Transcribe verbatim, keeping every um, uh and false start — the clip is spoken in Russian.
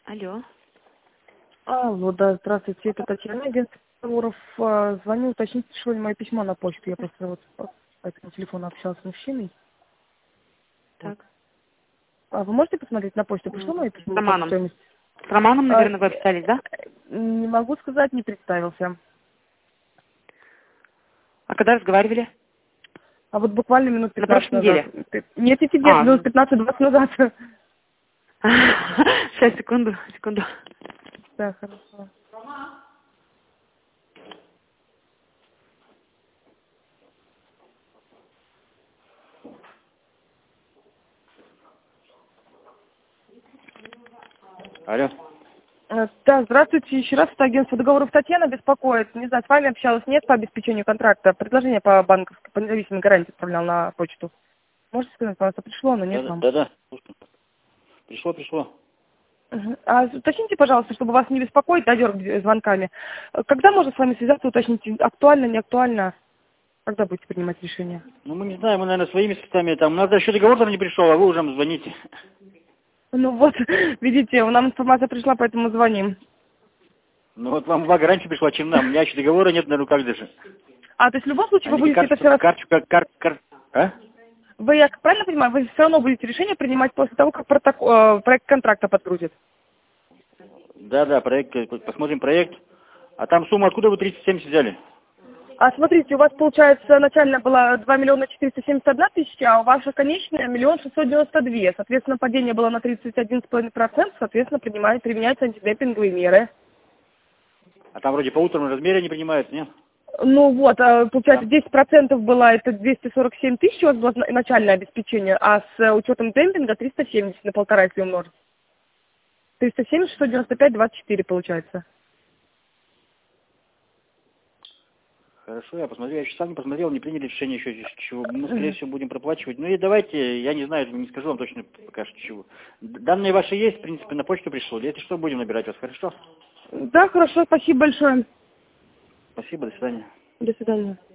Алло. Алло, да, здравствуйте, это Татьяна, агентство переговоров. А, Звоню уточнить, пришло ли мое письмо на почту. Я просто вот по по этому телефону общалась с мужчиной. Вот. Так. А вы можете посмотреть на почту? Пришло мое С письмо по Романом. стоимости? С Романом, А, наверное, вы общались, да? не могу сказать, не представился. А когда разговаривали? А вот буквально минут На пятнадцать прошлой назад. неделе. Нет, нет, нет, А, минут ну. пятнадцать-двадцать назад. Сейчас, секунду, секунду. Да, хорошо. Алло. Э, Да, здравствуйте. Еще раз, это агентство договоров Татьяна беспокоит. Не знаю, с вами общалась, нет, по обеспечению контракта. Предложение по банковской, по независимой гарантии отправлял на почту. Можете сказать, пожалуйста, пришло, но нет Да, вам. да, да. Пришло, пришло. Мгм. А уточните, пожалуйста, чтобы вас не беспокоить, да, дергать звонками. Э, Когда можно с вами связаться, уточнить, актуально, не актуально? Когда будете принимать решение? Ну, мы не знаем, мы, наверное, своими средствами там. У нас еще договор там не пришел, а вы уже звоните. Ну вот, видите, нам информация пришла, поэтому звоним. Ну, вот вам благо раньше пришла, чем нам. У меня еще договора нет на руках даже. А, то есть в любом случае вы Они как будете это карточку, все раз... карточку, как кар, кар, а? Вы, я правильно понимаю, вы все равно будете решение принимать после того, как проток- э, проект контракта подгрузит? Да, да, проект, э, посмотрим проект. А там сумма откуда вы тридцать семьдесят взяли? А смотрите, у вас, получается, начально было два миллиона четыреста семьдесят одна тысяча, а ваша конечная миллион шестьсот девяносто две. Соответственно, падение было на тридцать один целых пять десятых процента, соответственно, принимают, применяются антидемпинговые меры. А там вроде по утреннему размере не принимается, нет? Ну вот, а, получается, Там. десять процентов было, это двести сорок семь тысяч у вас было на- начальное обеспечение, а с э, учетом демпинга триста семьдесят на полтора, если умножить. триста семьдесят, шестьсот девяносто пять, двадцать четыре получается. Хорошо, я посмотрю. Я еще сам не посмотрел, не приняли решение еще, чего. Мы, скорее всего, будем проплачивать. Ну и давайте, я не знаю, не скажу вам точно пока что чего. Д- Данные ваши есть, в принципе, на почту пришло. Если что, будем набирать вас, хорошо? Да, хорошо, спасибо большое. Спасибо, до свидания. До свидания.